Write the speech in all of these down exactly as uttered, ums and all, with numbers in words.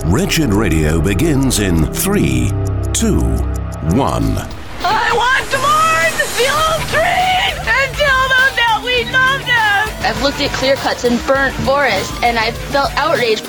Wretched Radio begins in three, two, one. I want to mourn the old trees and tell them that we love them. I've looked at clear cuts and burnt forest, and I've felt outraged.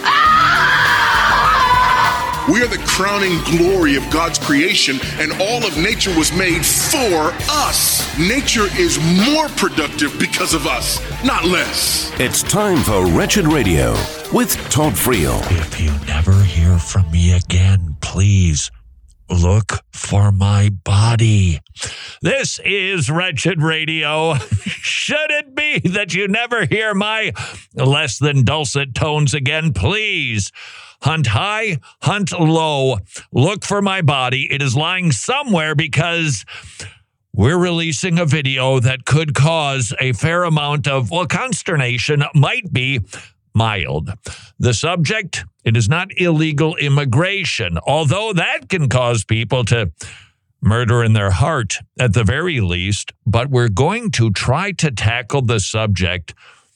Ah! We are the crowning glory of God's creation, and all of nature was made for us. Nature is more productive because of us, not less. It's time for Wretched Radio with Todd Friel. If you never hear from me again, please look for my body. This is Wretched Radio. Should it be that you never hear my less than dulcet tones again, please hunt high, hunt low. Look for my body. It is lying somewhere because we're releasing a video that could cause a fair amount of, well, consternation, might be mild. The subject, it is not illegal immigration, although that can cause people to murder in their heart at the very least. But we're going to try to tackle the subject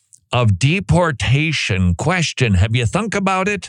of deportation. Question, have you thunk about it?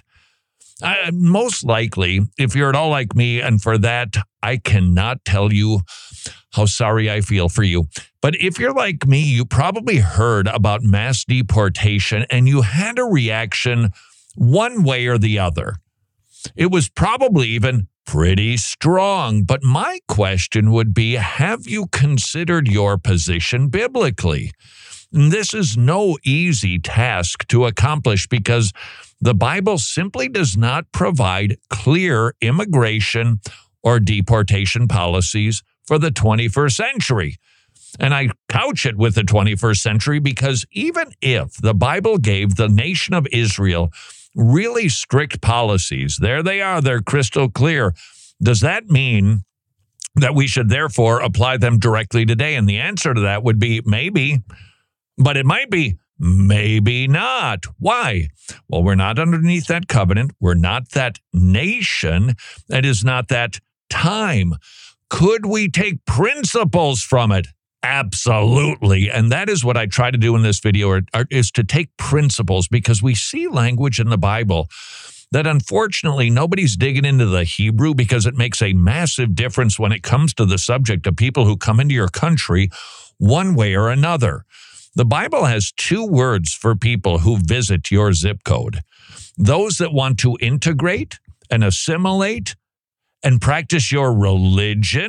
Uh, most likely, if you're at all like me, and for that, I cannot tell you how sorry I feel for you. But if you're like me, you probably heard about mass deportation and you had a reaction one way or the other. It was probably even pretty strong. But my question would be, have you considered your position biblically? And this is no easy task to accomplish because the Bible simply does not provide clear immigration or deportation policies for the twenty-first century. And I couch it with the twenty-first century because even if the Bible gave the nation of Israel really strict policies, there they are, they're crystal clear, does that mean that we should therefore apply them directly today? And the answer to that would be maybe, but it might be maybe not. Why? Well, we're not underneath that covenant. We're not that nation. That is not that time. Could we take principles from it? Absolutely. And that is what I try to do in this video, is to take principles, because we see language in the Bible that unfortunately nobody's digging into the Hebrew, because it makes a massive difference when it comes to the subject of people who come into your country one way or another. The Bible has two words for people who visit your zip code. Those that want to integrate and assimilate and practice your religion,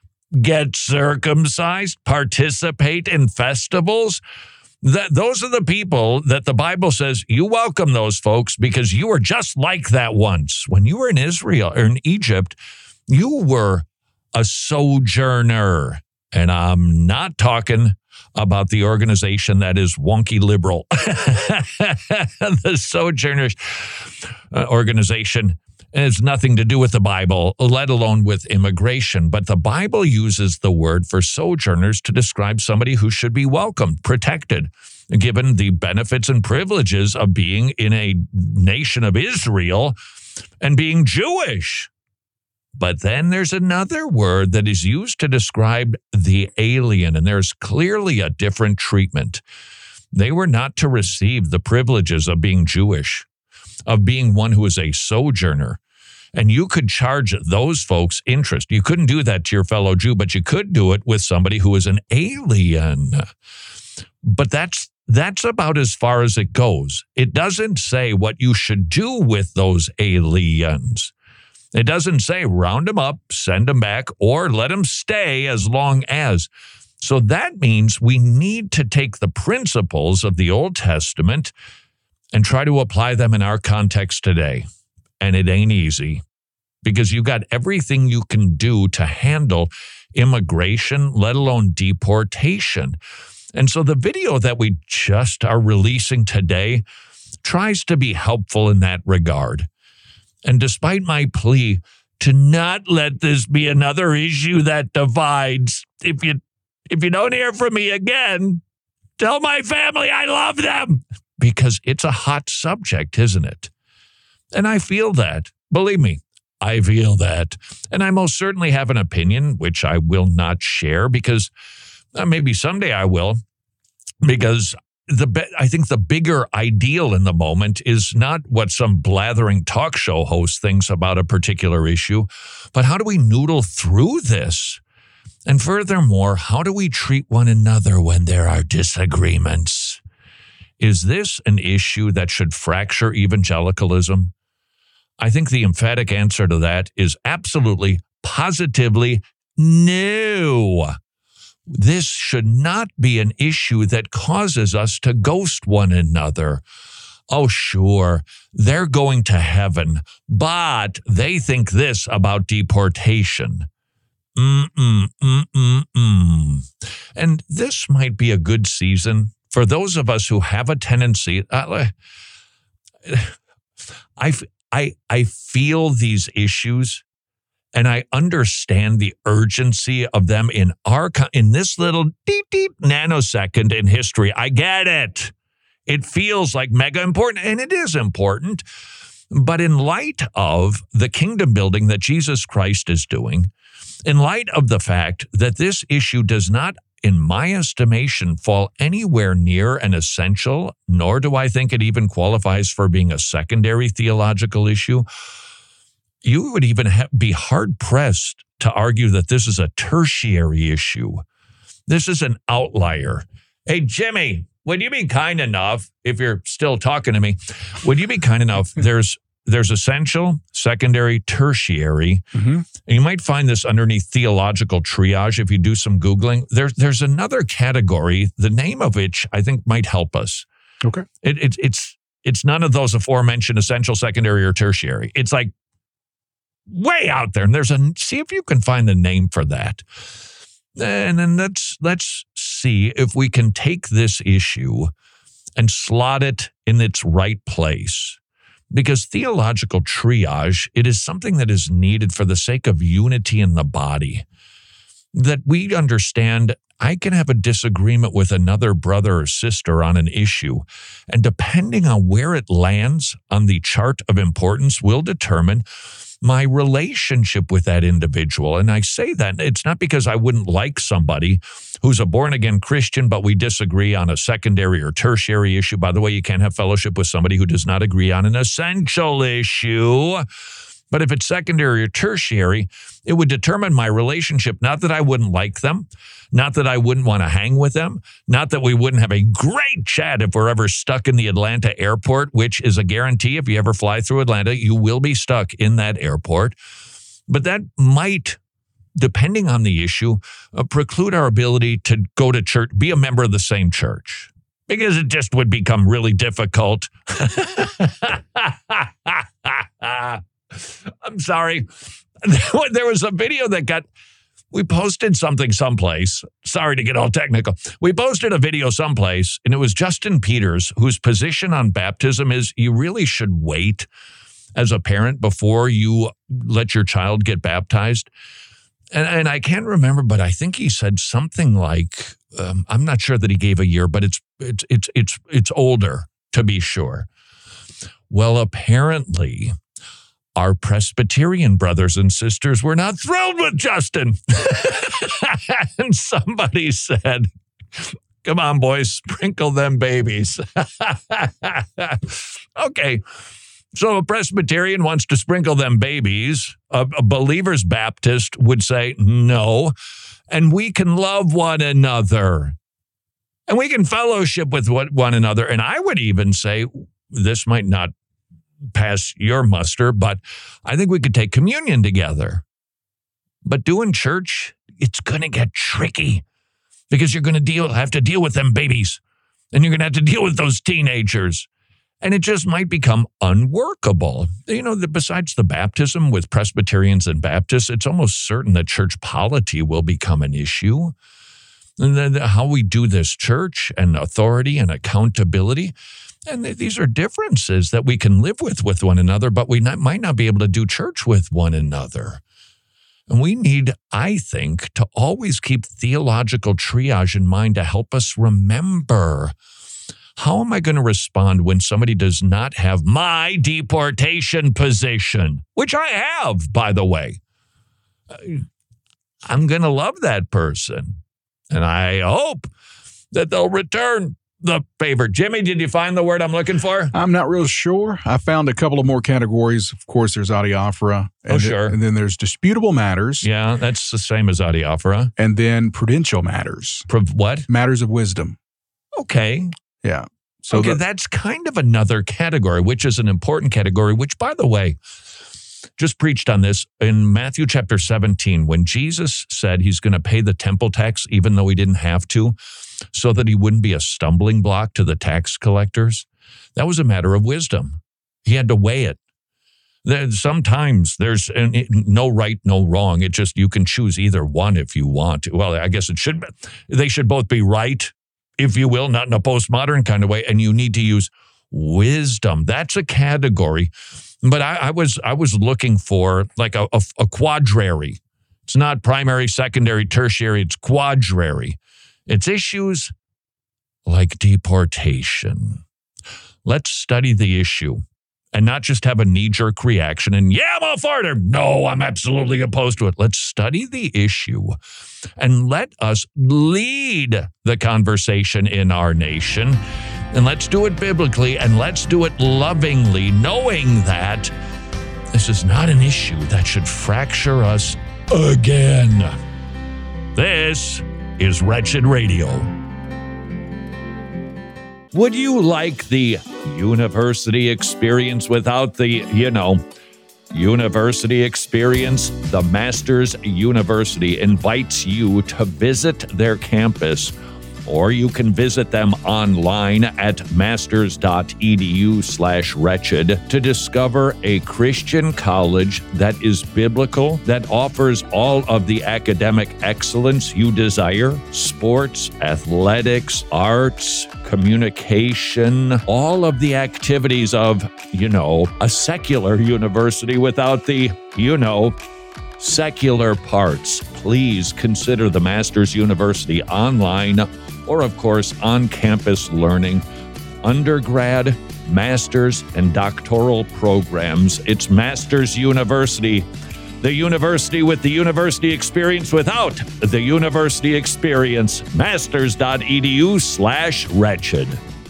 get circumcised, participate in festivals. That those are the people that the Bible says you welcome those folks because you were just like that once. When you were in Israel or in Egypt, you were a sojourner. And I'm not talking about the organization that is wonky liberal. The Sojourners uh, organization has nothing to do with the Bible, let alone with immigration. But the Bible uses the word for sojourners to describe somebody who should be welcomed, protected, given the benefits and privileges of being in a nation of Israel and being Jewish. But then there's another word that is used to describe the alien, and there's clearly a different treatment. They were not to receive the privileges of being Jewish, of being one who is a sojourner. And you could charge those folks interest. You couldn't do that to your fellow Jew, but you could do it with somebody who is an alien. But that's that's about as far as it goes. It doesn't say what you should do with those aliens. It doesn't say round them up, send them back, or let them stay as long as. So that means we need to take the principles of the Old Testament and try to apply them in our context today. And it ain't easy, because you got everything you can do to handle immigration, let alone deportation. And so the video that we just are releasing today tries to be helpful in that regard. And despite my plea to not let this be another issue that divides, if you if you don't hear from me again, tell my family I love them, because it's a hot subject, isn't it? And I feel that. Believe me, I feel that. And I most certainly have an opinion, which I will not share, because uh, maybe someday I will, because the be- I think the bigger ideal in the moment is not what some blathering talk show host thinks about a particular issue, but how do we noodle through this? And furthermore, how do we treat one another when there are disagreements? Is this an issue that should fracture evangelicalism? I think the emphatic answer to that is absolutely, positively no. This should not be an issue that causes us to ghost one another. Oh, sure, they're going to heaven, but they think this about deportation. Mm-mm, mm-mm-mm. And this might be a good season for those of us who have a tendency. Uh, I, I, I feel these issues. And I understand the urgency of them in our in this little deep, deep nanosecond in history. I get it. It feels like mega important, and it is important. But in light of the kingdom building that Jesus Christ is doing, in light of the fact that this issue does not, in my estimation, fall anywhere near an essential, nor do I think it even qualifies for being a secondary theological issue, you would even ha- be hard-pressed to argue that this is a tertiary issue. This is an outlier. Hey, Jimmy, would you be kind enough, if you're still talking to me, would you be kind enough, there's there's essential, secondary, tertiary, mm-hmm. and you might find this underneath theological triage if you do some Googling. There, there's another category, the name of which I think might help us. Okay. It, it, it's it's none of those aforementioned essential, secondary, or tertiary. It's like way out there. And there's a, see if you can find the name for that. And then let's, let's see if we can take this issue and slot it in its right place. Because theological triage, it is something that is needed for the sake of unity in the body. That we understand I can have a disagreement with another brother or sister on an issue, and depending on where it lands on the chart of importance will determine my relationship with that individual. And I say that it's not because I wouldn't like somebody who's a born-again Christian, but we disagree on a secondary or tertiary issue. By the way, you can't have fellowship with somebody who does not agree on an essential issue. But if it's secondary or tertiary, it would determine my relationship. Not that I wouldn't like them, not that I wouldn't want to hang with them, not that we wouldn't have a great chat if we're ever stuck in the Atlanta airport, which is a guarantee. If you ever fly through Atlanta, you will be stuck in that airport. But that might, depending on the issue, uh, preclude our ability to go to church, be a member of the same church, because it just would become really difficult. I'm sorry. There was a video that got, we posted something someplace. Sorry to get all technical. We posted a video someplace, and it was Justin Peters, whose position on baptism is you really should wait as a parent before you let your child get baptized. And, and I can't remember, but I think he said something like, um, I'm not sure that he gave a year, but it's it's it's it's it's older, to be sure. Well, apparently, our Presbyterian brothers and sisters were not thrilled with Justin. And somebody said, come on, boys, sprinkle them babies. Okay, so a Presbyterian wants to sprinkle them babies. A, a Believer's Baptist would say no, and we can love one another. And we can fellowship with one another. And I would even say, this might not pass your muster, but I think we could take communion together. But doing church, it's going to get tricky because you're going to deal have to deal with them babies, and you're going to have to deal with those teenagers, and it just might become unworkable. You know, the, besides the baptism with Presbyterians and Baptists, it's almost certain that church polity will become an issue. And then how we do this church and authority and accountability. And these are differences that we can live with with one another, but we not, might not be able to do church with one another. And we need, I think, to always keep theological triage in mind to help us remember, how am I going to respond when somebody does not have my deportation position, which I have, by the way? I'm going to love that person. And I hope that they'll return the favorite. Jimmy, did you find the word I'm looking for? I'm not real sure. I found a couple of more categories. Of course, there's adiaphora. Oh, and sure. Th- and then there's disputable matters. Yeah, that's the same as adiaphora. And then prudential matters. Pro- what? Matters of wisdom. Okay. Yeah. So okay, the- that's kind of another category, which is an important category, which, by the way, just preached on this in Matthew chapter seventeen, when Jesus said he's going to pay the temple tax, even though he didn't have to, so that he wouldn't be a stumbling block to the tax collectors. That was a matter of wisdom. He had to weigh it. There, sometimes there's no right, no wrong. It just, you can choose either one if you want to. Well, I guess it should be. They should both be right, if you will, not in a postmodern kind of way. And you need to use wisdom. That's a category. But I, I was I was looking for like a, a, a quadrary. It's not primary, secondary, tertiary. It's quadrary. It's issues like deportation. Let's study the issue and not just have a knee-jerk reaction and, yeah, I'm all for it. Or, no, I'm absolutely opposed to it. Let's study the issue and let us lead the conversation in our nation. And let's do it biblically, and let's do it lovingly, knowing that this is not an issue that should fracture us again. This is Wretched Radio. Would you like the university experience without the, you know, university experience? The Masters University invites you to visit their campus, or you can visit them online at masters.edu slash wretched to discover a Christian college that is biblical, that offers all of the academic excellence you desire: sports, athletics, arts, communication, all of the activities of, you know, a secular university without the, you know, secular parts. Please consider the Masters University online, or, of course, on-campus learning, undergrad, master's, and doctoral programs. It's Masters University, the university with the university experience without the university experience. Masters.edu slash wretched.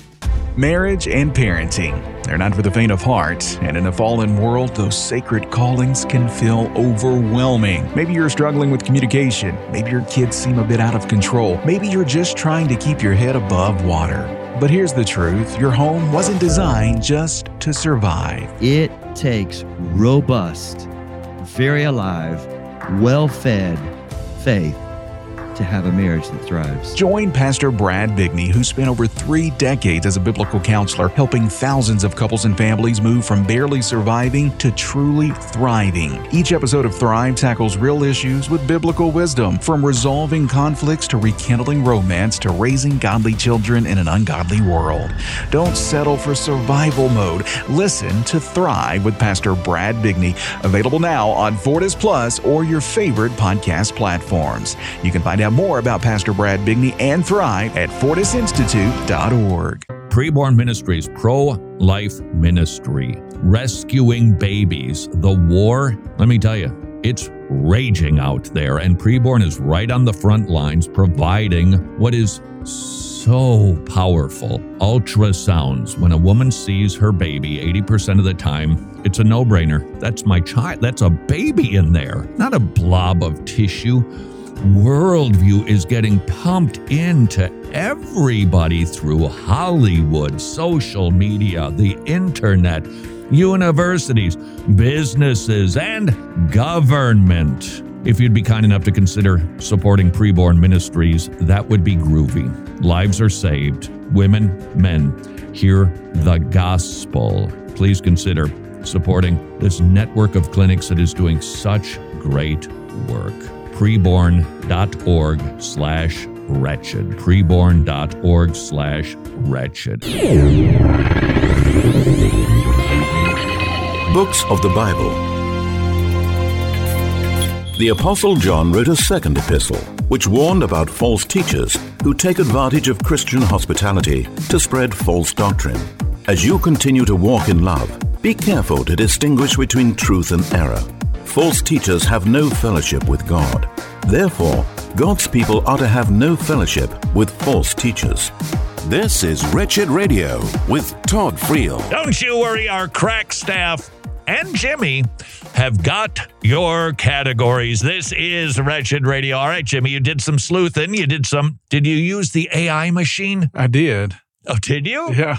Marriage and parenting, they're not for the faint of heart, and in a fallen world, those sacred callings can feel overwhelming. Maybe you're struggling with communication. Maybe your kids seem a bit out of control. Maybe you're just trying to keep your head above water. But here's the truth. Your home wasn't designed just to survive. It takes robust, very alive, well-fed faith to have a marriage that thrives. Join Pastor Brad Bigney, who spent over three decades as a biblical counselor, helping thousands of couples and families move from barely surviving to truly thriving. Each episode of Thrive tackles real issues with biblical wisdom, from resolving conflicts to rekindling romance to raising godly children in an ungodly world. Don't settle for survival mode. Listen to Thrive with Pastor Brad Bigney, available now on Fortis Plus or your favorite podcast platforms. You can find out more about Pastor Brad Bigney and Thrive at fortis institute dot org. Preborn Ministries, pro-life ministry, rescuing babies. The war, let me tell you, it's raging out there, and Preborn is right on the front lines providing what is so powerful: ultrasounds. When a woman sees her baby, eighty percent of the time, it's a no-brainer. That's my child. That's a baby in there, not a blob of tissue. Worldview is getting pumped into everybody through Hollywood, social media, the internet, universities, businesses, and government. If you'd be kind enough to consider supporting Preborn Ministries, that would be groovy. Lives are saved. Women, men, hear the gospel. Please consider supporting this network of clinics that is doing such great work. Preborn.org slash wretched. Preborn.org slash wretched. Books of the Bible. The Apostle John wrote a second epistle, which warned about false teachers who take advantage of Christian hospitality to spread false doctrine. As you continue to walk in love, be careful to distinguish between truth and error. False teachers have no fellowship with God. Therefore, God's people are to have no fellowship with false teachers. This is Wretched Radio with Todd Friel. Don't you worry, our crack staff and Jimmy have got your categories. This is Wretched Radio. All right, Jimmy, you did some sleuthing. You did some, did you use the A I machine? I did. Oh, did you? Yeah.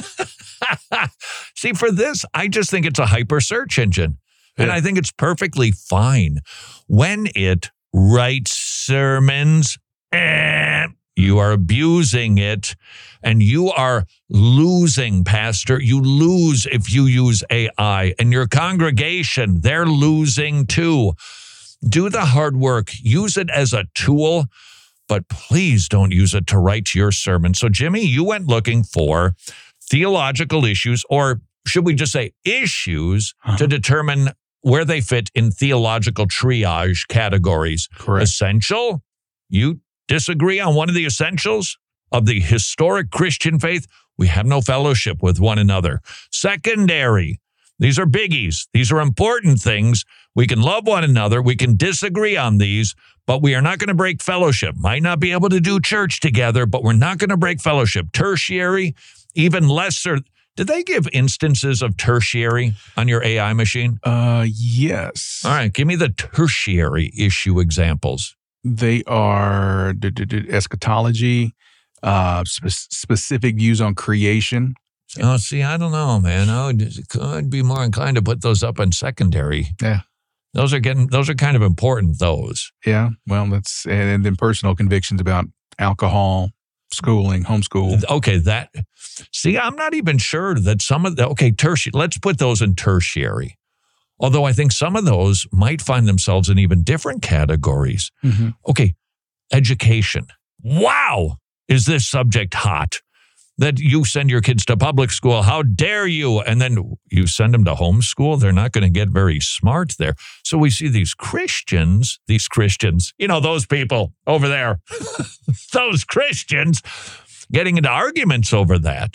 See, for this, I just think it's a hyper search engine. And Yeah. I think it's perfectly fine. When it writes sermons, eh, you are abusing it, and you are losing, Pastor. You lose if you use A I, and your congregation, they're losing too. Do the hard work. Use it as a tool, but please don't use it to write your sermon. So, Jimmy, you went looking for theological issues, or should we just say issues, Uh-huh. to determine where they fit in theological triage categories. Correct. Essential? You disagree on one of the essentials of the historic Christian faith? We have no fellowship with one another. Secondary. These are biggies. These are important things. We can love one another. We can disagree on these, but we are not going to break fellowship. Might not be able to do church together, but we're not going to break fellowship. Tertiary, even lesser. Did they give instances of tertiary on your A I machine? Uh, yes. All right, give me the tertiary issue examples. They are d- d- d- eschatology, uh, spe- specific views on creation. Oh, see, I don't know, man. I would, I'd be more inclined to put those up on secondary. Yeah. Those are getting, those are kind of important, those. Yeah. Well, that's, and then personal convictions about alcohol, schooling, homeschool. Okay, that, see, I'm not even sure that some of the, okay, tertiary, let's put those in tertiary. Although I think some of those might find themselves in even different categories. Mm-hmm. Okay, education. Wow, is this subject hot? That you send your kids to public school, how dare you? And then you send them to homeschool, they're not going to get very smart there. So we see these Christians, these Christians, you know, those people over there, those Christians getting into arguments over that.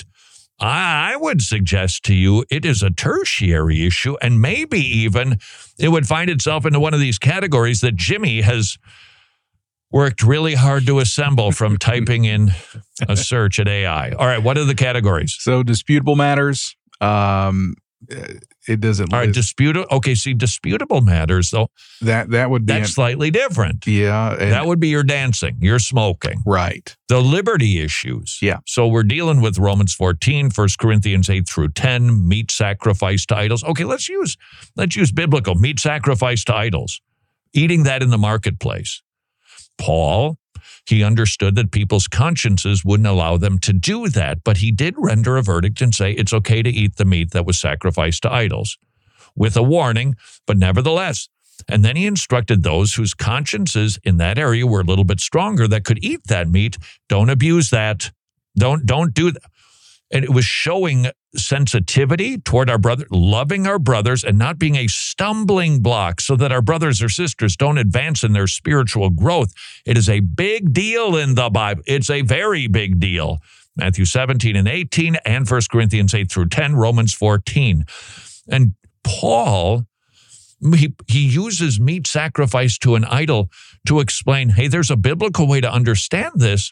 I would suggest to you it is a tertiary issue, and maybe even it would find itself into one of these categories that Jimmy has worked really hard to assemble from typing in a search at A I. All right, what are the categories? So disputable matters. Um, it doesn't. All right, list- disputable. Okay, see, disputable matters, though. that that would be That's an- slightly different. yeah. and- That would be your dancing, your smoking. right. The liberty issues. Yeah. So we're dealing with Romans fourteen, First Corinthians eight through ten, meat sacrifice to idols. Okay, let's use let's use biblical meat sacrifice to idols. Eating that in the marketplace. Paul, he understood that people's consciences wouldn't allow them to do that, but he did render a verdict and say it's okay to eat the meat that was sacrificed to idols, with a warning, but nevertheless. And then he instructed those whose consciences in that area were a little bit stronger that could eat that meat, don't abuse that. Don't, don't do that. And it was showing sensitivity toward our brother, loving our brothers and not being a stumbling block so that our brothers or sisters don't advance in their spiritual growth. It is a big deal in the Bible. It's a very big deal. Matthew seventeen and eighteen and First Corinthians eight through ten, Romans fourteen. And Paul, he, he uses meat sacrifice to an idol to explain, hey, there's a biblical way to understand this,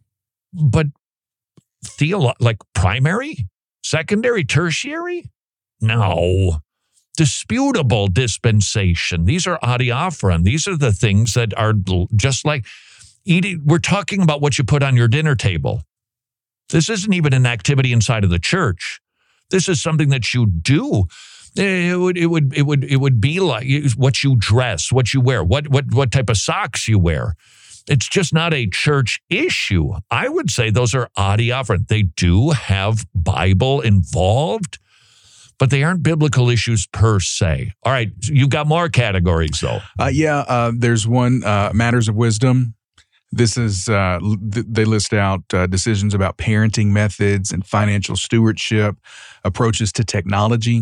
but Theolo- like primary, secondary, tertiary? No. Disputable dispensation. These are adiaphron. These are the things that are just like eating. We're talking about what you put on your dinner table. This isn't even an activity inside of the church. This is something that you do. It would, it would, it would, it would be like what you dress, what you wear, what, what, what type of socks you wear. It's just not a church issue. I would say those are adiaphron. They do have Bible involved, but they aren't biblical issues per se. All right, you've got more categories, though. Uh, yeah, uh, there's one, uh, matters of wisdom. This is, uh, th- they list out uh, decisions about parenting methods and financial stewardship, approaches to technology.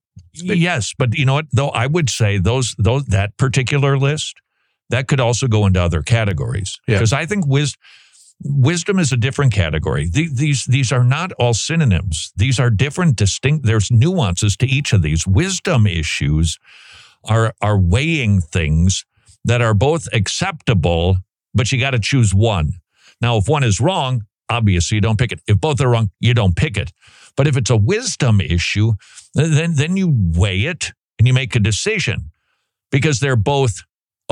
Yes, but you know what, though? I would say those, those that particular list, that could also go into other categories. Yeah. Because I think wis- wisdom is a different category. Th- these, these are not all synonyms. These are different, distinct. There's nuances to each of these. Wisdom issues are, are weighing things that are both acceptable, but you got to choose one. Now, if one is wrong, obvious, so you don't pick it. If both are wrong, you don't pick it. But if it's a wisdom issue, then, then you weigh it and you make a decision because they're both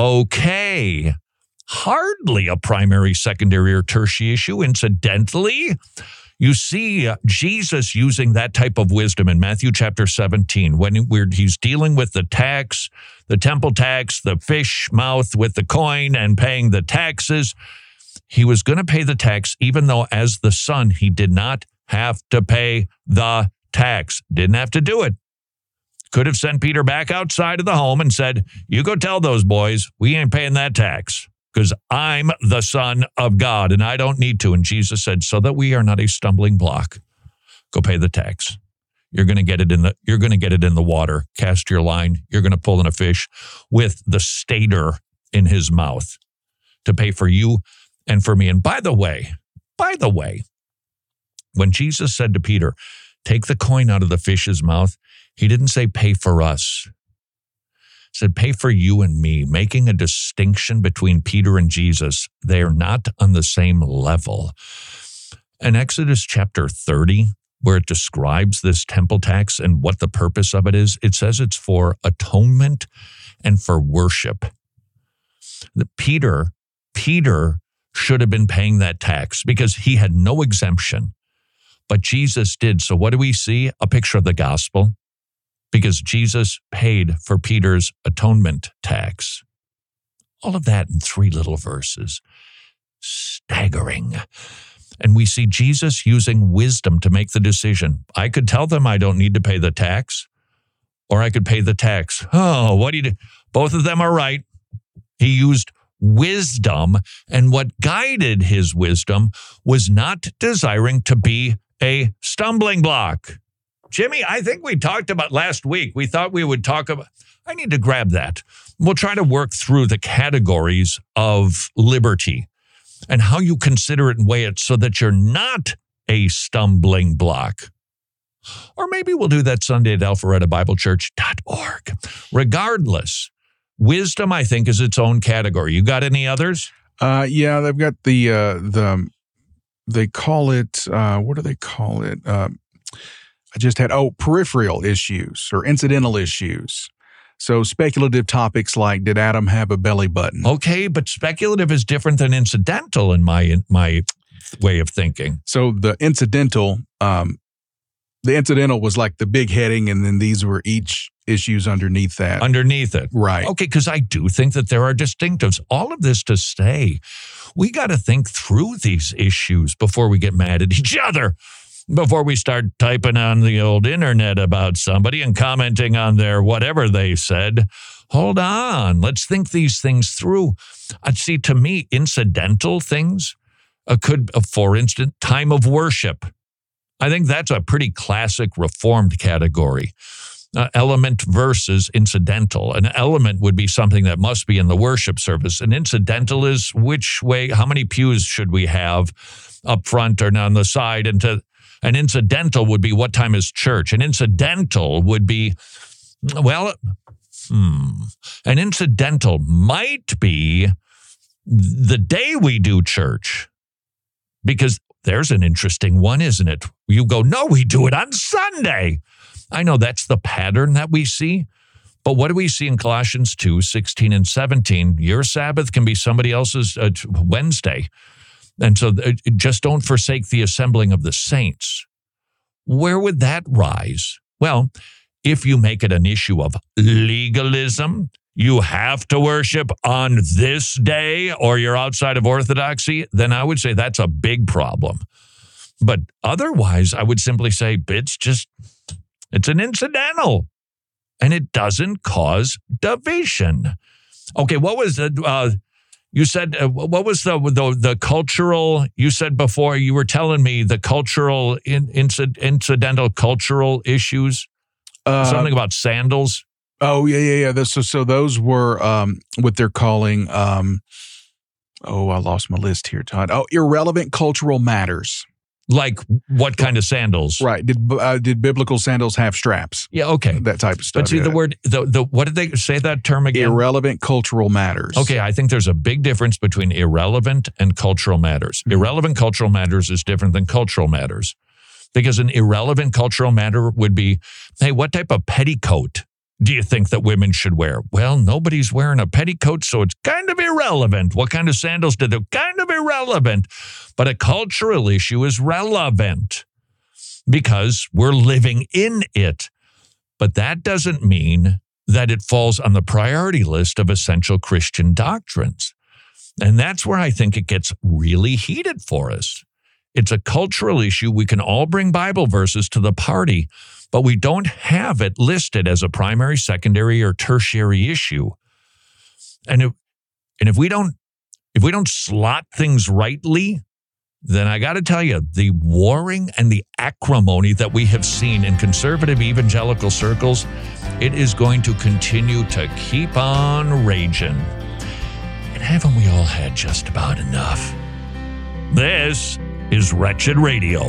okay. Hardly a primary, secondary, or tertiary issue. Incidentally, you see Jesus using that type of wisdom in Matthew chapter seventeen when he's dealing with the tax, the temple tax, the fish mouth with the coin and paying the taxes. He was going to pay the tax even though as the son, he did not have to pay the tax. Didn't have to do it. Could have sent Peter back outside of the home and said, you go tell those boys, we ain't paying that tax. Because I'm the Son of God, and I don't need to. And Jesus said, so that we are not a stumbling block, go pay the tax. You're going to get it in the you're going to get it in the water. Cast your line. You're going to pull in a fish with the stater in his mouth to pay for you and for me. And by the way, by the way, when Jesus said to Peter, take the coin out of the fish's mouth, he didn't say pay for us. Said, pay for you and me, making a distinction between Peter and Jesus. They are not on the same level. In Exodus chapter thirty, where it describes this temple tax and what the purpose of it is, it says it's for atonement and for worship. The Peter, Peter should have been paying that tax because he had no exemption, but Jesus did. So what do we see? A picture of the gospel. Because Jesus paid for Peter's atonement tax. All of that in three little verses. Staggering. And we see Jesus using wisdom to make the decision. I could tell them I don't need to pay the tax, or I could pay the tax. Oh, what do you do? Both of them are right. He used wisdom, and what guided his wisdom was not desiring to be a stumbling block. Jimmy, I think we talked about last week. We thought we would talk about, I need to grab that. We'll try to work through the categories of liberty and how you consider it and weigh it so that you're not a stumbling block. Or maybe we'll do that Sunday at alpharetta bible church dot org. Regardless, wisdom, I think, is its own category. You got any others? Uh, yeah, they've got the, uh, the they call it, uh, what do they call it? Uh, I just had, oh, peripheral issues or incidental issues. So speculative topics like, did Adam have a belly button? Okay, but speculative is different than incidental in my in my way of thinking. So the incidental, um, the incidental was like the big heading, and then these were each issues underneath that. Underneath it. Right. Okay, because I do think that there are distinctives. All of this to say, we got to think through these issues before we get mad at each other. Before we start typing on the old internet about somebody and commenting on their whatever they said, hold on, let's think these things through. I'd see, to me, incidental things uh, could, uh, for instance, time of worship. I think that's a pretty classic Reformed category. Uh, element versus incidental. An element would be something that must be in the worship service. An incidental is which way, how many pews should we have up front or on the side, and to An incidental would be what time is church. An incidental would be, well, hmm, an incidental might be the day we do church. Because there's an interesting one, isn't it? You go, no, we do it on Sunday. I know that's the pattern that we see. But what do we see in Colossians two, sixteen and seventeen? Your Sabbath can be somebody else's uh, Wednesday. And so just don't forsake the assembling of the saints. Where would that rise? Well, if you make it an issue of legalism, you have to worship on this day or you're outside of orthodoxy, then I would say that's a big problem. But otherwise, I would simply say it's just, it's an incidental and it doesn't cause division. Okay, what was the... Uh, You said, uh, what was the, the the cultural, you said before, you were telling me the cultural, in, inc- incidental cultural issues, uh, something about sandals. Oh, yeah, yeah, yeah. So, so those were um, what they're calling, um, oh, I lost my list here, Todd. Oh, irrelevant cultural matters. Like what kind of sandals? Right. Did uh, did biblical sandals have straps? Yeah, okay. That type of stuff. But see, yeah. the word, the, the what did they say that term again? Irrelevant cultural matters. Okay, I think there's a big difference between irrelevant and cultural matters. Mm-hmm. Irrelevant cultural matters is different than cultural matters. Because an irrelevant cultural matter would be, hey, what type of petticoat do you think that women should wear? Well, nobody's wearing a petticoat, so it's kind of irrelevant. What kind of sandals do they? Kind of irrelevant. But a cultural issue is relevant because we're living in it. But that doesn't mean that it falls on the priority list of essential Christian doctrines. And that's where I think it gets really heated for us. It's a cultural issue. We can all bring Bible verses to the party, but we don't have it listed as a primary, secondary, or tertiary issue. And if, and if we don't, if we don't slot things rightly, then I got to tell you, the warring and the acrimony that we have seen in conservative evangelical circles, it is going to continue to keep on raging. And haven't we all had just about enough? This is Wretched Radio.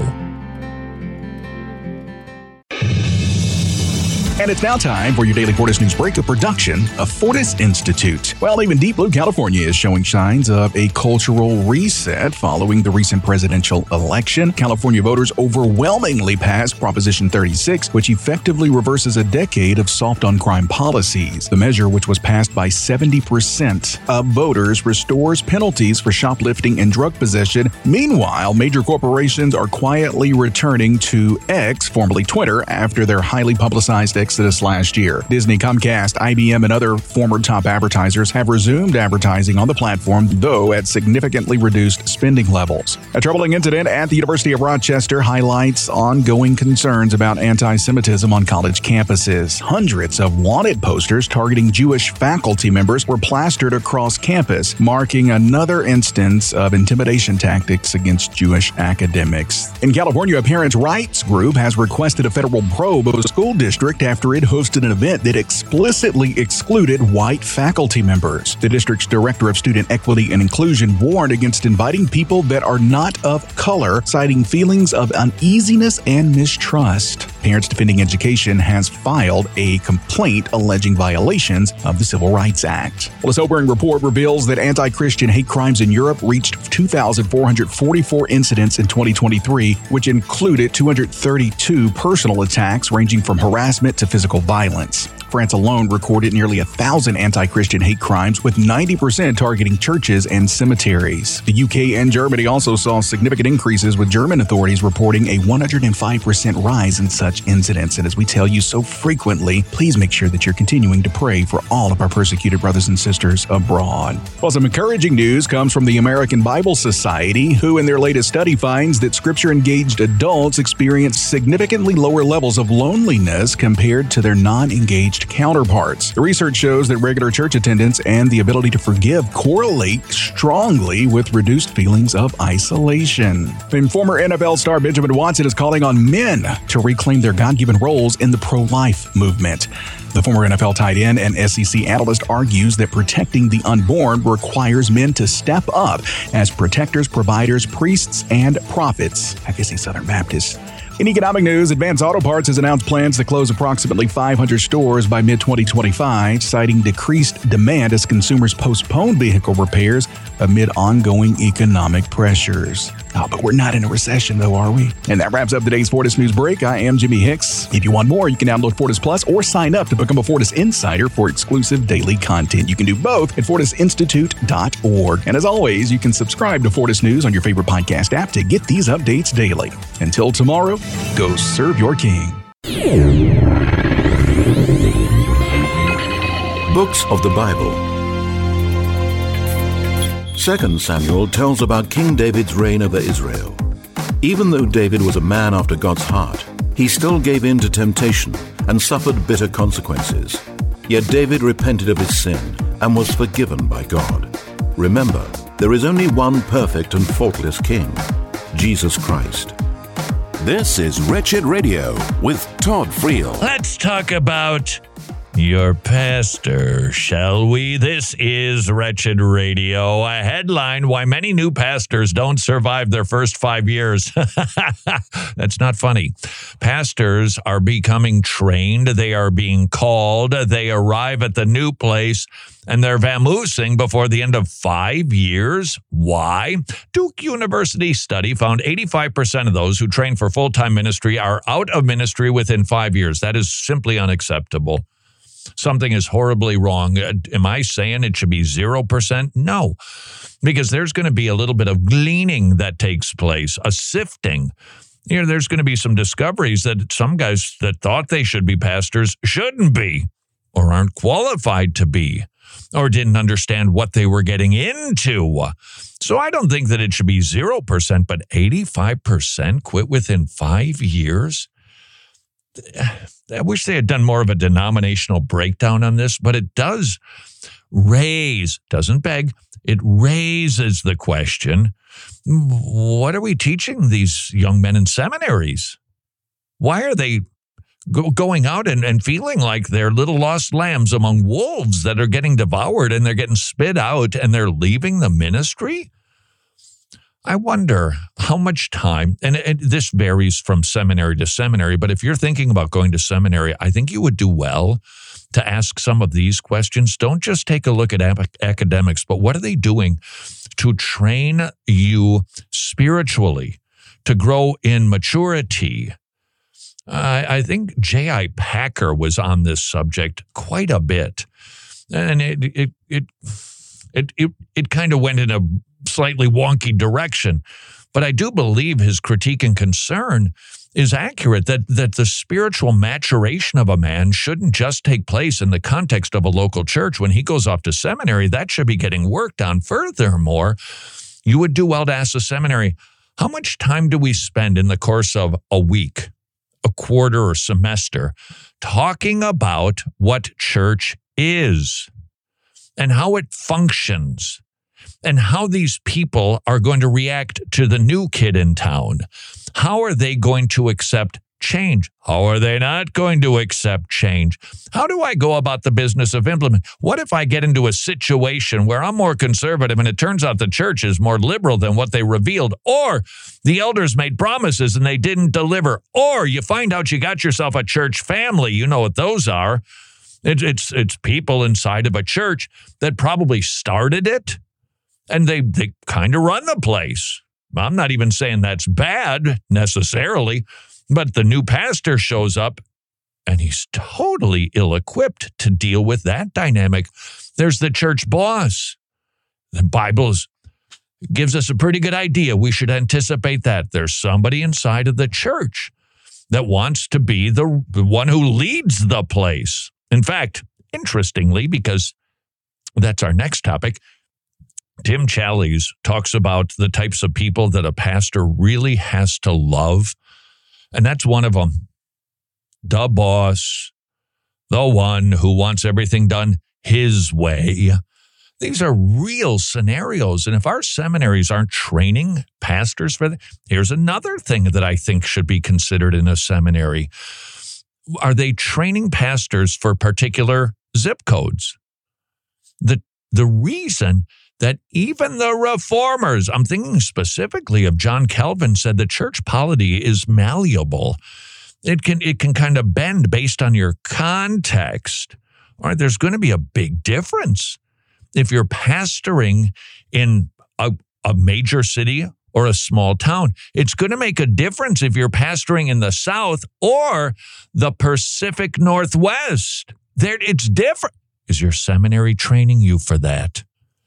And it's now time for your daily Fortis News Break, a production of Fortis Institute. Well, even Deep Blue California is showing signs of a cultural reset following the recent presidential election. California voters overwhelmingly passed Proposition thirty-six, which effectively reverses a decade of soft-on-crime policies. The measure, which was passed by seventy percent of voters, restores penalties for shoplifting and drug possession. Meanwhile, major corporations are quietly returning to X, formerly Twitter, after their highly publicized exodus last year. Disney, Comcast, I B M, and other former top advertisers have resumed advertising on the platform, though at significantly reduced spending levels. A troubling incident at the University of Rochester highlights ongoing concerns about anti-Semitism on college campuses. Hundreds of wanted posters targeting Jewish faculty members were plastered across campus, marking another instance of intimidation tactics against Jewish academics. In California, a parents' rights group has requested a federal probe of a school district after it hosted an event that explicitly excluded white faculty members. The district's director of student equity and inclusion warned against inviting people that are not of color, citing feelings of uneasiness and mistrust. Parents Defending Education has filed a complaint alleging violations of the Civil Rights Act. Well, a sobering report reveals that anti-Christian hate crimes in Europe reached two thousand four hundred forty-four incidents in twenty twenty-three, which included two hundred thirty-two personal attacks ranging from harassment to physical violence. France alone recorded nearly a thousand anti-Christian hate crimes, with ninety percent targeting churches and cemeteries. The U K and Germany also saw significant increases, with German authorities reporting a one hundred five percent rise in such incidents. And as we tell you so frequently, please make sure that you're continuing to pray for all of our persecuted brothers and sisters abroad. Well, some encouraging news comes from the American Bible Society, who in their latest study finds that Scripture-engaged adults experience significantly lower levels of loneliness compared to their non-engaged counterparts. The research shows that regular church attendance and the ability to forgive correlate strongly with reduced feelings of isolation. And former N F L star Benjamin Watson is calling on men to reclaim their God-given roles in the pro-life movement. The former N F L tight end and S E C analyst argues that protecting the unborn requires men to step up as protectors, providers, priests, and prophets. I guess he's Southern Baptist. In economic news, Advance Auto Parts has announced plans to close approximately five hundred stores by mid twenty twenty-five, citing decreased demand as consumers postpone vehicle repairs amid ongoing economic pressures. Oh, but we're not in a recession, though, are we? And that wraps up today's Fortis News Break. I am Jimmy Hicks. If you want more, you can download Fortis Plus or sign up to become a Fortis Insider for exclusive daily content. You can do both at fortis institute dot org. And as always, you can subscribe to Fortis News on your favorite podcast app to get these updates daily. Until tomorrow, go serve your king. Books of the Bible. Second Samuel tells about King David's reign over Israel. Even though David was a man after God's heart, he still gave in to temptation and suffered bitter consequences. Yet David repented of his sin and was forgiven by God. Remember, there is only one perfect and faultless King, Jesus Christ. This is Wretched Radio with Todd Friel. Let's talk about your pastor, shall we? This is Wretched Radio. A headline, why many new pastors don't survive their first five years. That's not funny. Pastors are becoming trained. They are being called. They arrive at the new place, and they're vamoosing before the end of five years. Why? Duke University study found eighty-five percent of those who train for full-time ministry are out of ministry within five years. That is simply unacceptable. Something is horribly wrong. Am I saying it should be zero percent? No, because there's going to be a little bit of gleaning that takes place, a sifting. You know, there's going to be some discoveries that some guys that thought they should be pastors shouldn't be, or aren't qualified to be, or didn't understand what they were getting into. So I don't think that it should be zero percent, but eighty-five percent quit within five years. I wish they had done more of a denominational breakdown on this, but it does raise, doesn't beg, it raises the question, what are we teaching these young men in seminaries? Why are they go- going out and, and feeling like they're little lost lambs among wolves that are getting devoured and they're getting spit out and they're leaving the ministry? I wonder how much time, and, and this varies from seminary to seminary, but if you're thinking about going to seminary, I think you would do well to ask some of these questions. Don't just take a look at ap- academics, but what are they doing to train you spiritually, to grow in maturity? Uh, I think J I. Packer was on this subject quite a bit, and it it it it it, it kind of went in a slightly wonky direction, but I do believe his critique and concern is accurate, that that the spiritual maturation of a man shouldn't just take place in the context of a local church. When he goes off to seminary, that should be getting worked on. Furthermore, you would do well to ask the seminary, how much time do we spend in the course of a week, a quarter, or semester talking about what church is and how it functions, and how these people are going to react to the new kid in town? How are they going to accept change? How are they not going to accept change? How do I go about the business of implement? What if I get into a situation where I'm more conservative and it turns out the church is more liberal than what they revealed, or the elders made promises and they didn't deliver, or you find out you got yourself a church family? You know what those are. It's, it's, it's people inside of a church that probably started it, and they, they kind of run the place. I'm not even saying that's bad necessarily, but the new pastor shows up and he's totally ill-equipped to deal with that dynamic. There's the church boss. The Bible gives us a pretty good idea. We should anticipate that. There's somebody inside of the church that wants to be the, the one who leads the place. In fact, interestingly, because that's our next topic, Tim Challies talks about the types of people that a pastor really has to love, and that's one of them. The boss, the one who wants everything done his way. These are real scenarios, and if our seminaries aren't training pastors for that, here's another thing that I think should be considered in a seminary. Are they training pastors for particular zip codes? The, the reason that even the reformers, I'm thinking specifically of John Calvin, said the church polity is malleable. It can it can kind of bend based on your context. All right, there's going to be a big difference if you're pastoring in a, a major city or a small town. It's going to make a difference if you're pastoring in the South or the Pacific Northwest. There, it's different. Is your seminary training you for that?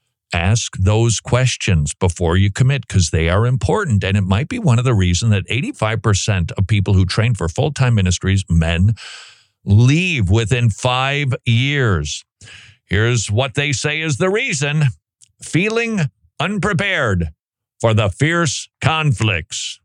Ask those questions before you commit, because they are important. And it might be one of the reasons that eighty-five percent of people who train for full-time ministries, men, leave within five years. Here's what they say is the reason: feeling unprepared for the fierce conflicts,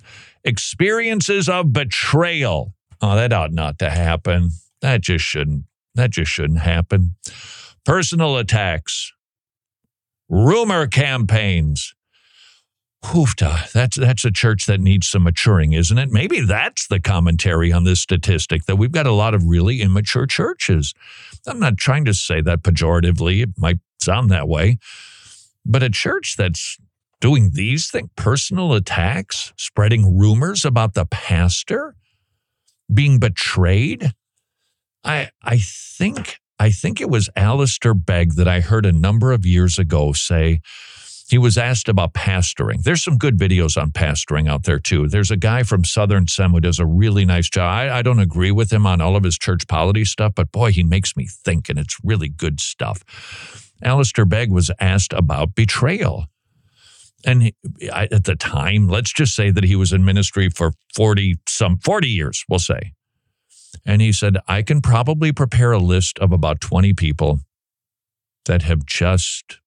experiences of betrayal. Oh, that ought not to happen. That just shouldn't. That just shouldn't happen. Personal attacks. Rumor campaigns. Hoofda, that's that's a church that needs some maturing, isn't it? Maybe that's the commentary on this statistic, that we've got a lot of really immature churches. I'm not trying to say that pejoratively. It might sound that way. But a church that's doing these things, personal attacks, spreading rumors about the pastor, being betrayed. I I think I think it was Alistair Begg that I heard a number of years ago say, he was asked about pastoring. There's some good videos on pastoring out there, too. There's a guy from Southern Sem who does a really nice job. I, I don't agree with him on all of his church polity stuff, but boy, he makes me think, and it's really good stuff. Alistair Begg was asked about betrayal. And he, I, at the time, let's just say that he was in ministry for forty, some forty years, we'll say. And he said, I can probably prepare a list of about twenty people that have just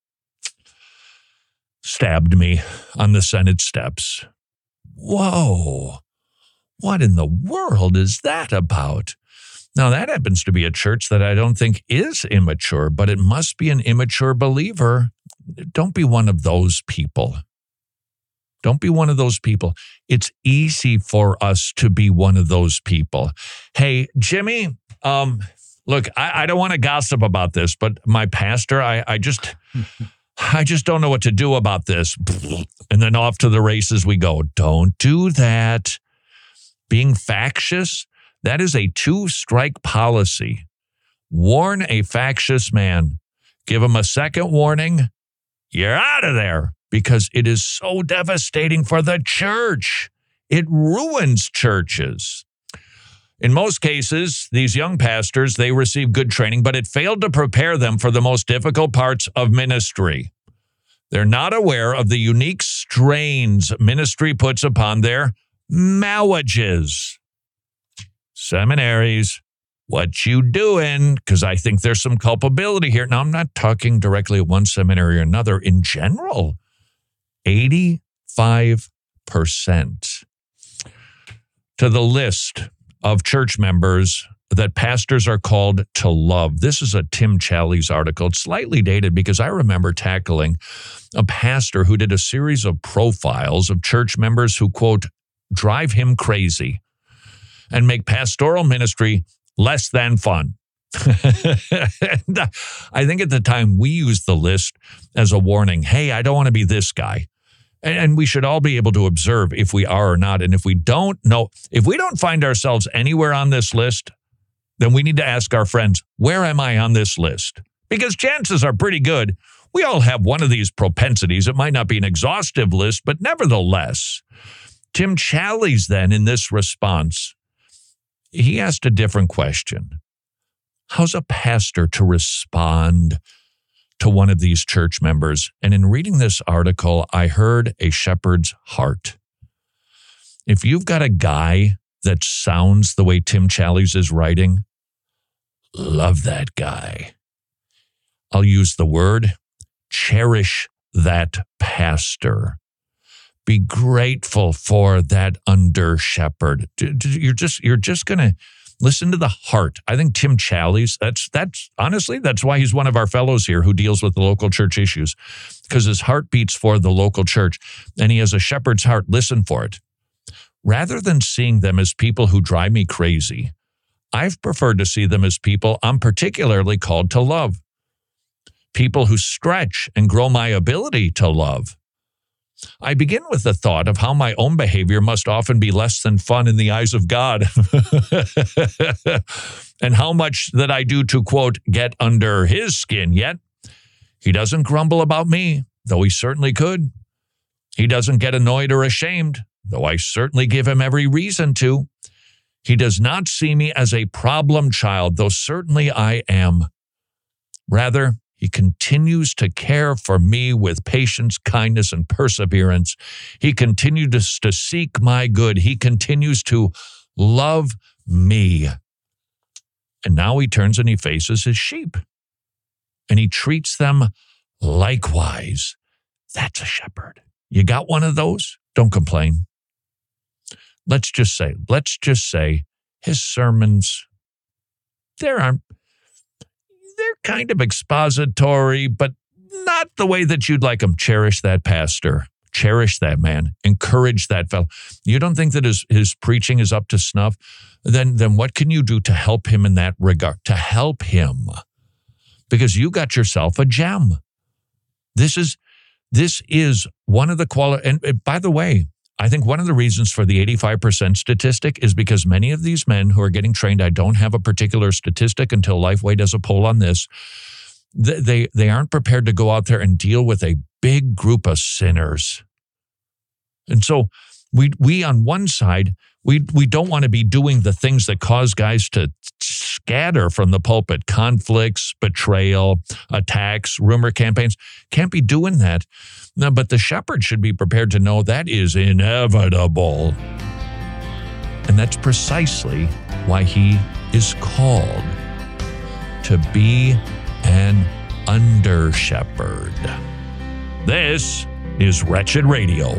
stabbed me on the Senate steps. Whoa, what in the world is that about? Now, that happens to be a church that I don't think is immature, but it must be an immature believer. Don't be one of those people. Don't be one of those people. It's easy for us to be one of those people. Hey, Jimmy, um, look, I, I don't want to gossip about this, but my pastor, I, I just... I just don't know what to do about this. And then off to the races we go. Don't do that. Being factious, that is a two-strike policy. Warn a factious man. Give him a second warning. You're out of there, because it is so devastating for the church. It ruins churches. In most cases, these young pastors, they receive good training, but it failed to prepare them for the most difficult parts of ministry. They're not aware of the unique strains ministry puts upon their marriages. Seminaries, what you doing? Because I think there's some culpability here. Now, I'm not talking directly at one seminary or another. In general, eighty-five percent. To the list of church members that pastors are called to love. This is a Tim Challies article. It's slightly dated because I remember tackling a pastor who did a series of profiles of church members who, quote, drive him crazy and make pastoral ministry less than fun. And I think at the time we used the list as a warning. Hey, I don't want to be this guy. And we should all be able to observe if we are or not. And if we don't know, if we don't find ourselves anywhere on this list, then we need to ask our friends, where am I on this list? Because chances are pretty good we all have one of these propensities. It might not be an exhaustive list, but nevertheless, Tim Challies then in this response, he asked a different question. How's a pastor to respond to one of these church members? And in reading this article, I heard a shepherd's heart. If you've got a guy that sounds the way Tim Challies is writing, love that guy. I'll use the word, cherish that pastor. Be grateful for that under shepherd. You're just, you're just going to listen to the heart. I think Tim Challies, that's, that's honestly, that's why he's one of our fellows here who deals with the local church issues, because his heart beats for the local church and he has a shepherd's heart. Listen for it. Rather than seeing them as people who drive me crazy, I've preferred to see them as people I'm particularly called to love. People who stretch and grow my ability to love. I begin with the thought of how my own behavior must often be less than fun in the eyes of God. And how much that I do to, quote, get under his skin. Yet, he doesn't grumble about me, though he certainly could. He doesn't get annoyed or ashamed, though I certainly give him every reason to. He does not see me as a problem child, though certainly I am. Rather, he continues to care for me with patience, kindness, and perseverance. He continues to seek my good. He continues to love me. And now he turns and he faces his sheep. And he treats them likewise. That's a shepherd. You got one of those? Don't complain. Let's just say, let's just say his sermons, there aren't, they're kind of expository, but not the way that you'd like them. Cherish that pastor. Cherish that man. Encourage that fellow. You don't think that his, his preaching is up to snuff? Then, then what can you do to help him in that regard? To help him. Because you got yourself a gem. This is, this is one of the quality. And, and by the way, I think one of the reasons for the eighty-five percent statistic is because many of these men who are getting trained, I don't have a particular statistic until Lifeway does a poll on this, they, they aren't prepared to go out there and deal with a big group of sinners. And so we, we on one side, we, we don't want to be doing the things that cause guys to scatter from the pulpit, conflicts, betrayal, attacks, rumor campaigns. Can't be doing that. No, but the shepherd should be prepared to know that is inevitable. And that's precisely why he is called to be an under shepherd. This is Wretched Radio.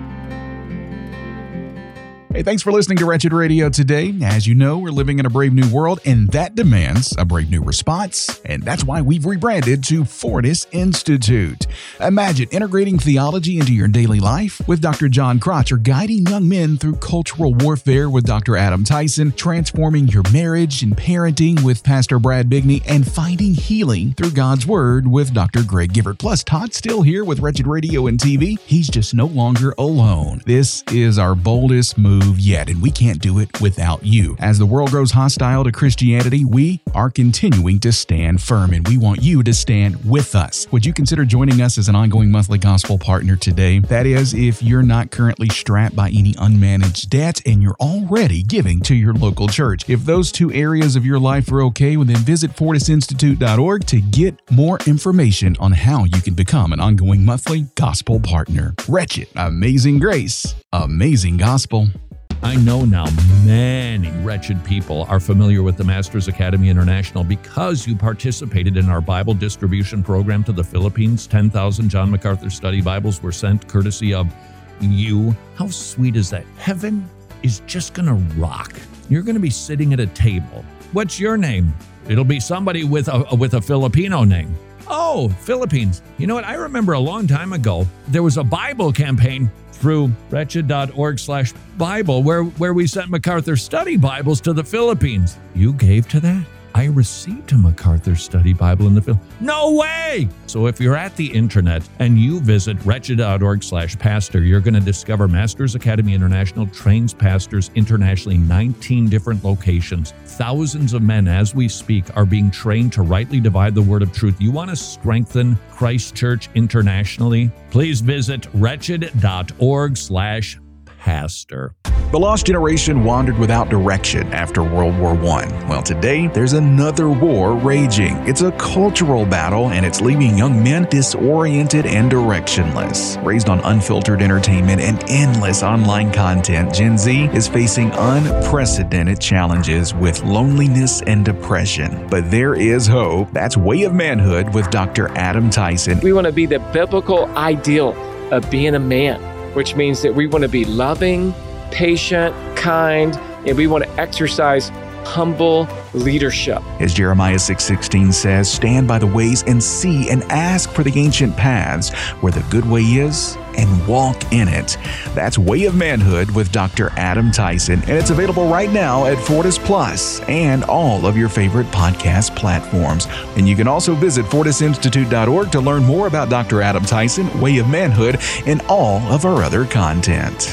Hey, thanks for listening to Wretched Radio today. As you know, we're living in a brave new world, and that demands a brave new response. And that's why we've rebranded to Fortis Institute. Imagine integrating theology into your daily life with Doctor John Crotcher, guiding young men through cultural warfare with Doctor Adam Tyson, transforming your marriage and parenting with Pastor Brad Bigney, and finding healing through God's Word with Doctor Greg Givert. Plus, Todd's still here with Wretched Radio and T V. He's just no longer alone. This is our boldest move yet, and we can't do it without you. As the world grows hostile to Christianity, we are continuing to stand firm, and we want you to stand with us. Would you consider joining us as an ongoing monthly gospel partner today? That is, if you're not currently strapped by any unmanaged debt and you're already giving to your local church. If those two areas of your life are okay, well, then visit fortis institute dot org to get more information on how you can become an ongoing monthly gospel partner. Wretched, amazing grace, amazing gospel. I know now many wretched people are familiar with the Masters Academy International because you participated in our Bible distribution program to the Philippines. ten thousand John MacArthur Study Bibles were sent courtesy of you. How sweet is that? Heaven is just going to rock. You're going to be sitting at a table. What's your name? It'll be somebody with a with a Filipino name. Oh, Philippines. You know what? I remember a long time ago, there was a Bible campaign through wretched.org slash Bible where, where we sent MacArthur Study Bibles to the Philippines. You gave to that? I received a MacArthur Study Bible in the Philippines. No way! So if you're at the internet and you visit wretched.org slash pastor, you're going to discover Masters Academy International trains pastors internationally, nineteen different locations. Thousands of men, as we speak, are being trained to rightly divide the word of truth. You want to strengthen Christ Church internationally? Please visit wretched.org slash pastor. The lost generation wandered without direction after World War One. Well, today, there's another war raging. It's a cultural battle, and it's leaving young men disoriented and directionless. Raised on unfiltered entertainment and endless online content, Gen Z is facing unprecedented challenges with loneliness and depression. But there is hope. That's Way of Manhood with Doctor Adam Tyson. We want to be the biblical ideal of being a man, which means that we want to be loving, patient, kind, and we want to exercise humble leadership. As Jeremiah six sixteen says, stand by the ways and see and ask for the ancient paths where the good way is and walk in it. That's Way of Manhood with Doctor Adam Tyson, and it's available right now at Fortis Plus and all of your favorite podcast platforms. And you can also visit fortis institute dot org to learn more about Doctor Adam Tyson, Way of Manhood, and all of our other content.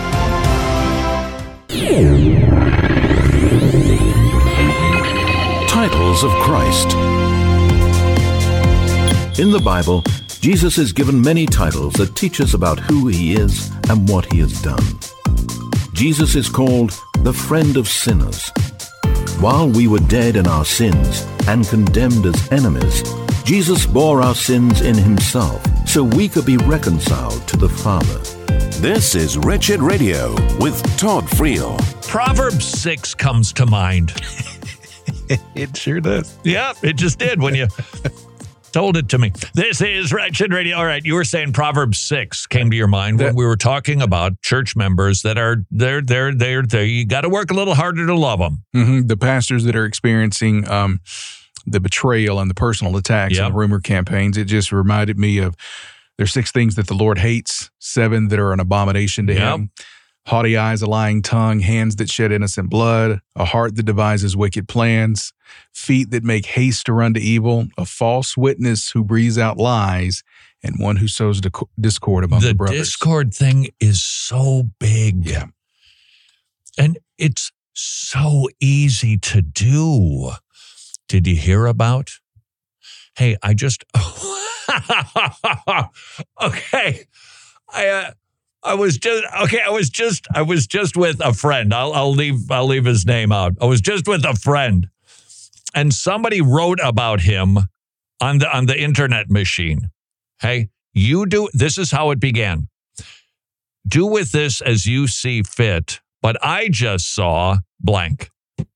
Titles of Christ. In the Bible, Jesus is given many titles that teach us about who he is and what he has done. Jesus is called the friend of sinners. While we were dead in our sins and condemned as enemies, Jesus bore our sins in himself so we could be reconciled to the Father. This is Wretched Radio with Todd Friel. Proverbs six comes to mind. It sure does. Yeah, it just did when you told it to me. This is Wretched Radio. All right, you were saying Proverbs six came to your mind when we were talking about church members that are, they're, they're, they're, they're you got to work a little harder to love them. Mm-hmm. The pastors that are experiencing um, the betrayal and the personal attacks yep. and rumor campaigns. It just reminded me of There's six things that the Lord hates, seven that are an abomination to Yep. him. Haughty eyes, a lying tongue, hands that shed innocent blood, a heart that devises wicked plans, feet that make haste to run to evil, a false witness who breathes out lies, and one who sows discord among the, the brothers. discord thing is so big. Yeah. And it's so easy to do. Did you hear about? Hey, I just, okay. I, uh, I was just, okay. I was just, I was just with a friend. I'll, I'll leave, I'll leave his name out. I was just with a friend and somebody wrote about him on the, on the internet machine. Hey, you do, this is how it began. Do with this as you see fit, but I just saw blank.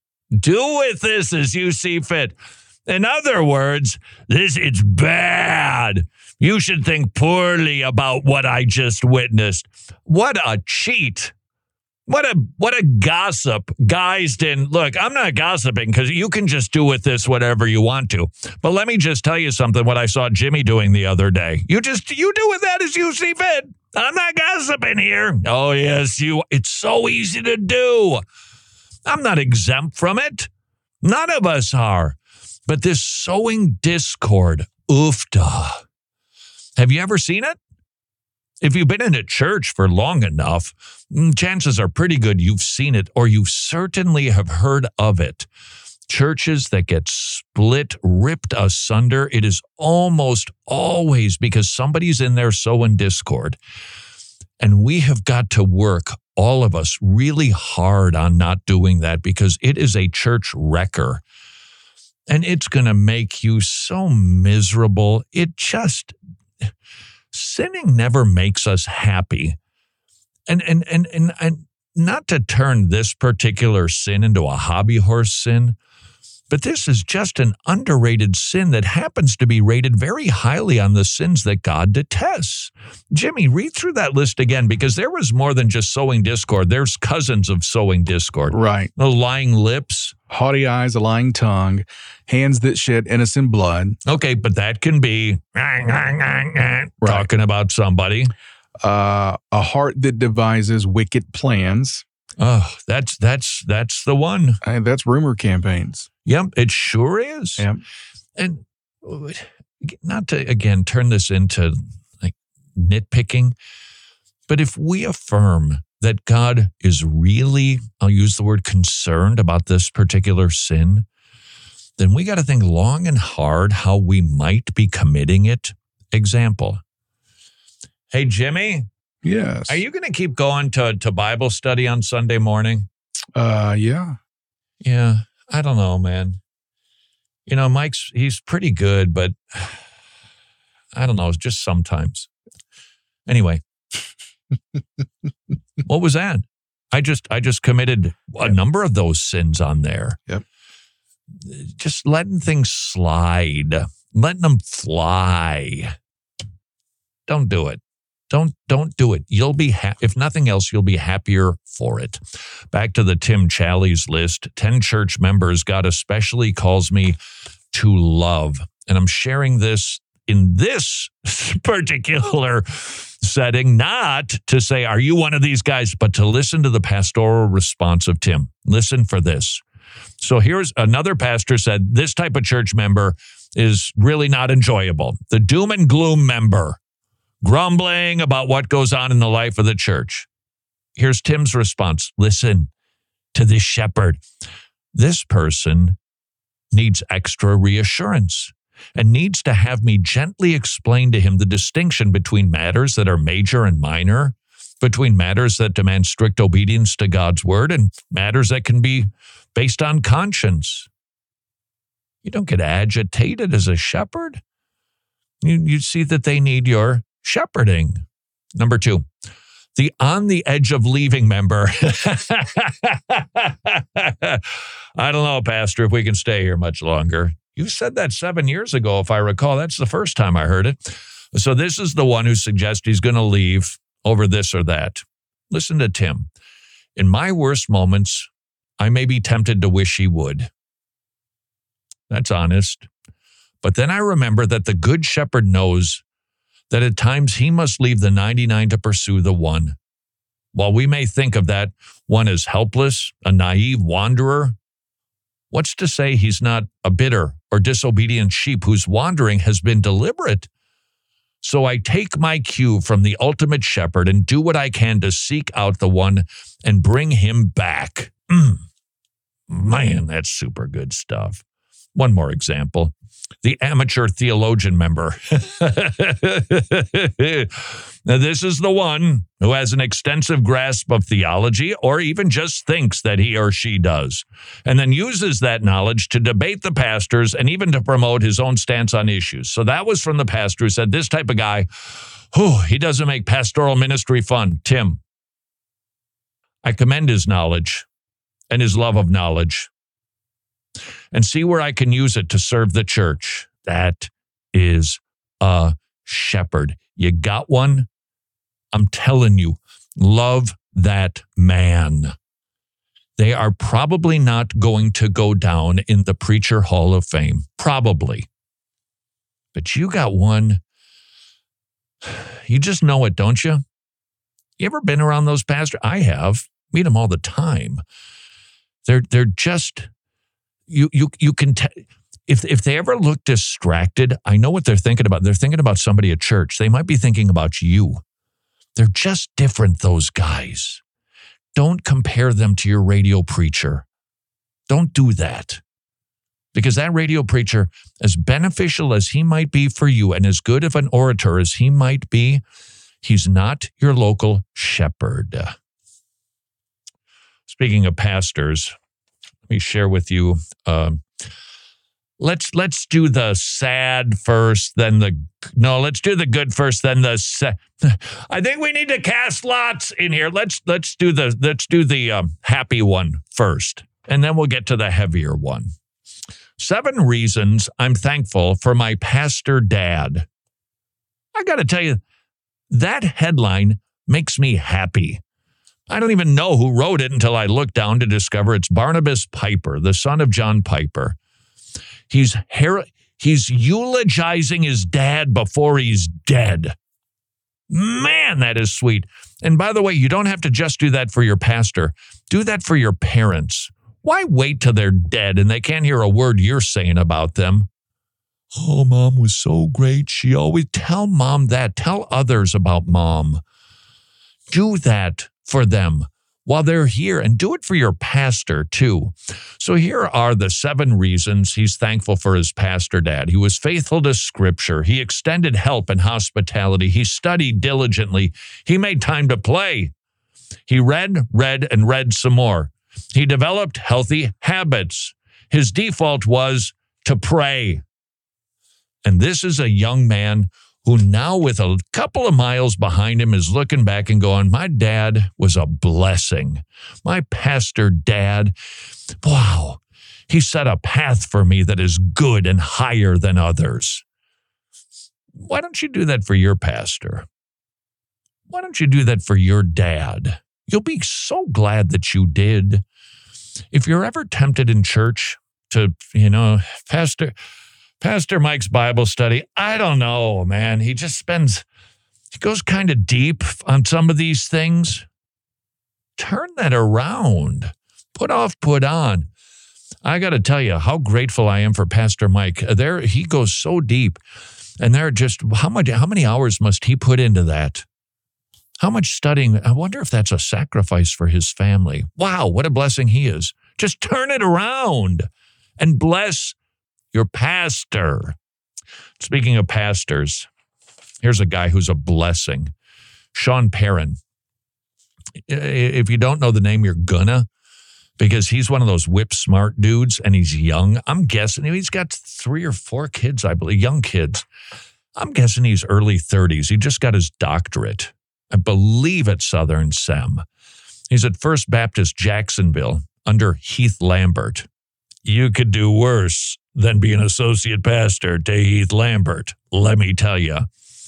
Do with this as you see fit. In other words, this it's bad. You should think poorly about what I just witnessed. What a cheat. What a what a gossip. Guys didn't look, I'm not gossiping because you can just do with this whatever you want to. But let me just tell you something, what I saw Jimmy doing the other day. You just you do with that as you see fit. I'm not gossiping here. Oh, yes, you. It's so easy to do. I'm not exempt from it. None of us are. But this sowing discord, oofda. Have you ever seen it? If you've been in a church for long enough, chances are pretty good you've seen it or you certainly have heard of it. Churches that get split, ripped asunder, it is almost always because somebody's in there sowing discord. And we have got to work, all of us, really hard on not doing that because it is a church wrecker. And it's going to make you so miserable. It just, sinning never makes us happy. And, and, and, and, and not to turn this particular sin into a hobby horse sin, but this is just an underrated sin that happens to be rated very highly on the sins that God detests. Jimmy, read through that list again, because there was more than just sowing discord. There's cousins of sowing discord. Right. The lying lips. Haughty eyes, a lying tongue, hands that shed innocent blood. Okay, but that can be right. Talking about somebody. Uh, a heart that devises wicked plans. Oh, that's that's that's the one. I, that's rumor campaigns. Yep, it sure is. Yep. And not to, again, turn this into like nitpicking, but if we affirm that God is really, I'll use the word concerned about this particular sin, then we got to think long and hard how we might be committing it. Example. Hey, Jimmy. Yes. Are you going to keep going to, to Bible study on Sunday morning? Uh, yeah. Yeah. I don't know, man. You know, Mike's, he's pretty good, but I don't know. It's just sometimes. Anyway. What was that? I just, I just committed a yep. number of those sins on there. Yep. Just letting things slide, letting them fly. Don't do it. Don't don't do it. You'll be ha- if nothing else, you'll be happier for it. Back to the Tim Challies list. Ten church members God especially calls me to love, and I'm sharing this in this particular setting, not to say, "Are you one of these guys?" but to listen to the pastoral response of Tim. Listen for this. So here's another pastor said, "This type of church member is really not enjoyable. The doom and gloom member." Grumbling about what goes on in the life of the church. Here's Tim's response. Listen to this shepherd. This person needs extra reassurance and needs to have me gently explain to him the distinction between matters that are major and minor, between matters that demand strict obedience to God's word and matters that can be based on conscience. You don't get agitated as a shepherd. You, you see that they need your shepherding. Number two, the on the edge of leaving member. I don't know, Pastor, if we can stay here much longer. You said that seven years ago, if I recall. That's the first time I heard it. So this is the one who suggests he's going to leave over this or that. Listen to Tim. In my worst moments, I may be tempted to wish he would. That's honest. But then I remember that the good shepherd knows that at times he must leave the ninety-nine to pursue the one. While we may think of that one as helpless, a naive wanderer, what's to say he's not a bitter or disobedient sheep whose wandering has been deliberate? So I take my cue from the ultimate shepherd and do what I can to seek out the one and bring him back. Mm. Man, that's super good stuff. One more example. The amateur theologian member. Now, this is the one who has an extensive grasp of theology or even just thinks that he or she does, and then uses that knowledge to debate the pastors and even to promote his own stance on issues. So that was from the pastor who said, this type of guy, whew, he doesn't make pastoral ministry fun. Tim, I commend his knowledge and his love of knowledge and see where I can use it to serve the church. That is a shepherd. You got one? I'm telling you, love that man. They are probably not going to go down in the Preacher Hall of Fame. Probably. But you got one. You just know it, don't you? You ever been around those pastors? I have. Meet them all the time. They're they're just... You you you can t- if if they ever look distracted, I know what they're thinking about. They're thinking about somebody at church. They might be thinking about you. They're just different, those guys. Don't compare them to your radio preacher. Don't do that. Because that radio preacher, as beneficial as he might be for you and as good of an orator as he might be, he's not your local shepherd. Speaking of pastors, let me share with you. Uh, let's let's do the sad first, then the no. Let's do the good first, then the. Sa- I think we need to cast lots in here. Let's let's do the let's do the um, happy one first, and then we'll get to the heavier one. Seven reasons I'm thankful for my pastor dad. I got to tell you, that headline makes me happy. I don't even know who wrote it until I looked down to discover it's Barnabas Piper, the son of John Piper. He's her- he's eulogizing his dad before he's dead. Man, that is sweet. And by the way, you don't have to just do that for your pastor. Do that for your parents. Why wait till they're dead and they can't hear a word you're saying about them? Oh, mom was so great. She always tell mom that. Tell others about mom. Do that for them while they're here, and do it for your pastor too. So here are the seven reasons he's thankful for his pastor dad. He was faithful to Scripture. He extended help and hospitality. He studied diligently. He made time to play. He read, read, and read some more. He developed healthy habits. His default was to pray. And this is a young man who now, with a couple of miles behind him, is looking back and going, my dad was a blessing. My pastor dad, wow, he set a path for me that is good and higher than others. Why don't you do that for your pastor? Why don't you do that for your dad? You'll be so glad that you did. If you're ever tempted in church to, you know, Pastor... Pastor Mike's Bible study, I don't know, man. He just spends, he goes kind of deep on some of these things. Turn that around. Put off, put on. I got to tell you how grateful I am for Pastor Mike. There, he goes so deep, and there are just, how much, how many hours must he put into that? How much studying? I wonder if that's a sacrifice for his family. Wow, what a blessing he is. Just turn it around and bless your pastor. Speaking of pastors, here's a guy who's a blessing. Sean Perrin. If you don't know the name, you're gonna, because he's one of those whip smart dudes and he's young. I'm guessing he's got three or four kids, I believe, young kids. I'm guessing he's early thirties. He just got his doctorate, I believe, at Southern Sem. He's at First Baptist Jacksonville under Heath Lambert. You could do worse than be an associate pastor to Heath Lambert, let me tell you.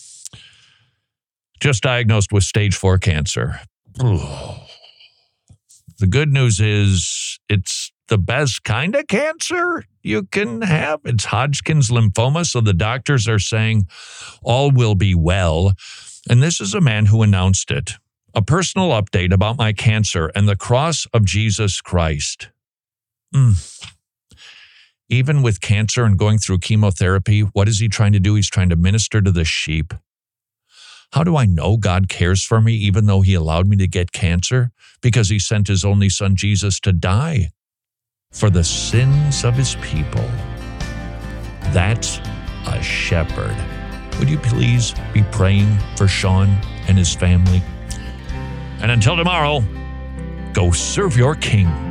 Just diagnosed with stage four cancer. The good news is it's the best kind of cancer you can have. It's Hodgkin's lymphoma, so the doctors are saying all will be well. And this is a man who announced it. A personal update about my cancer and the cross of Jesus Christ. Mm. Even with cancer and going through chemotherapy, what is he trying to do? He's trying to minister to the sheep. How do I know God cares for me even though he allowed me to get cancer? Because he sent his only son Jesus to die for the sins of his people. That's a shepherd. Would you please be praying for Sean and his family? And until tomorrow, go serve your king.